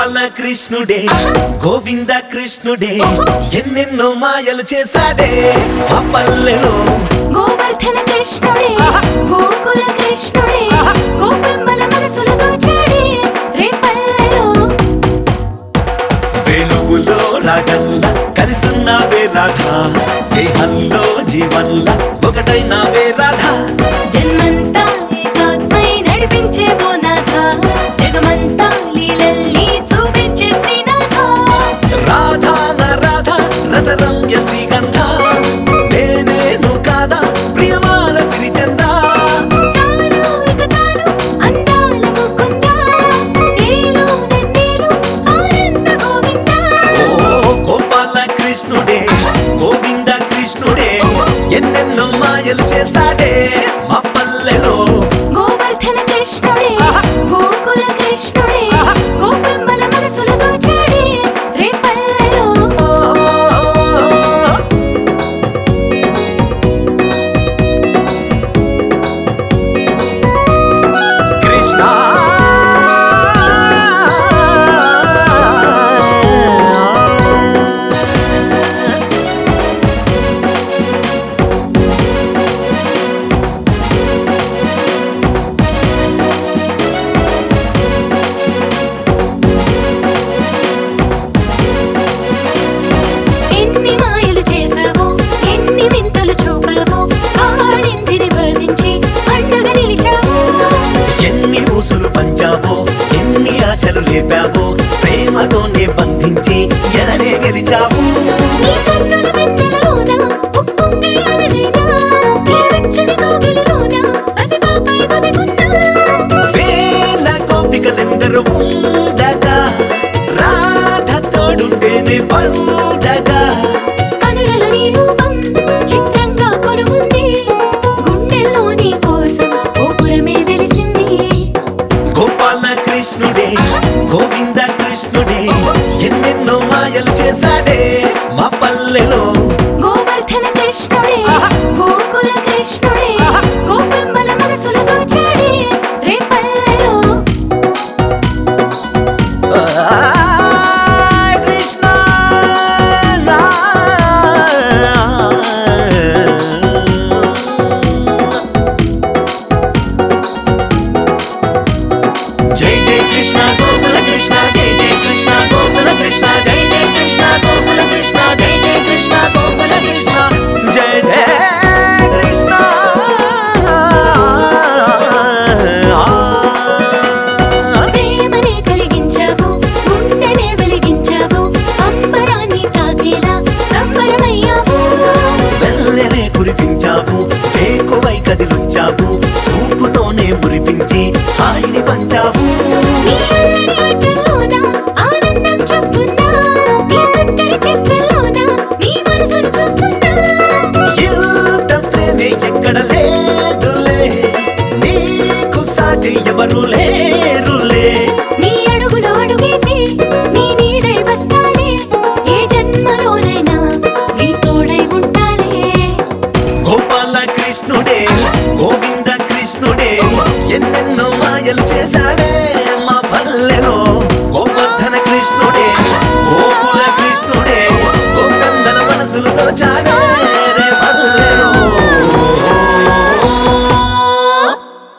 గోపాల కృష్ణుడే గోవింద కృష్ణుడే ఎన్నెన్నో మాయలు చేశాడే మా పల్లెలో గోవర్ధన కృష్ణుడే గోకుల కృష్ణుడే గోపెమ్మల మనసులు దోచాడే రే పల్లెలో వేణువులో రాగల్లా కలిసున్నావే రాధా దేహంలో జీవన్లా ఒకటైనావే రాధా జన్మంతా ఏకాత్మై నడిపించేవో నాథా జగమంతా లీలల్ని చూపించే శ్రీనాథ రాధా నా రాధా రసరమ్య శ్రీగంధ నేనేను కాదా ప్రియమాల శ్రీచంద్ర చాలు ఇక చాలు అందాల ముకుంద నీలో నన్నేలు ఆనంద గోవింద ఓ గోపాల కృష్ణుడే గోవింద కృష్ణుడే ఎన్నెన్నో మాయలు చేశాడే మా పల్లెలో గోవర్ధన కృష్ణుడే గోకుల కృష్ణుడే గోపెమ్మల మనసులు దోచాడే రే పల్లెలో కృష్ణ ఎన్ని మాయలు చేసావో ఎన్ని వింతలు చూపావో ఆడిందిని బంధించి అండగా నిలిచావో ఎన్ని ఊసులు పంచావో ఎన్ని ఆశలు లేపావో ప్రేమతోనే బంధించి ఎదనే గెలిచావు నీ కన్నుల వెన్నెలలోన ఉప్పొంగే అలనైనా నీ వెచ్చని కోగిలిలోన పసిపాపై ఒదిగున్నా వేల గోపికలెందరూ ఉండగా రాధ తోడుంటేనే పండగా కనులలో నీ రూపం చిత్రంగా కొలువుంది గుండెల్లో నీ కోసం గోపురమే వెలిసింది గోపాల కృష్ణుడే గోవింద కృష్ణుడే ఎన్నెన్నో మాయలు చేశాడే మా పల్లెలో గోవర్ధన కృష్ణుడే గోకుల కృష్ణుడే గోపెమ్మల మనసులు దోచాడే రే పల్లెలో కృష్ణ జై జై కృష్ణ గోకుల కృష్ణ జై జై కృష్ణ గోకుల కృష్ణ జై జై కృష్ణ గోకుల కృష్ణ జై జై కృష్ణ గోకుల కృష్ణ జై జై కృష్ణ ప్రేమనే కలిగించావు గుండెనే వెలిగించావు అంబరాన్ని తాకేలా సంబరమయ్యావు వెల్లెనే కురిపించావు వేకువై కదిలుంచావు చూపుతోనే మురిపించి హాయిని పంచావు నీ అల్లరి ఆటల్లోన ఆనందం చూస్తున్నా నీ ఒంటరి చేష్టల్లోన నీ మనసును చూస్తున్నా ఇంత ప్రేమే ఎక్కడ లేదులే నీకు సాటి ఎవరు లేరులే నీ అడుగులో అడుగేసి నీ నీడై వస్తాలే ఏ జన్మలోనైనా నీ తోడై ఉంటాలే గోపాల కృష్ణుడే గోవింద కృష్ణుడే ఎన్నెన్నో మాయలు చేశాడే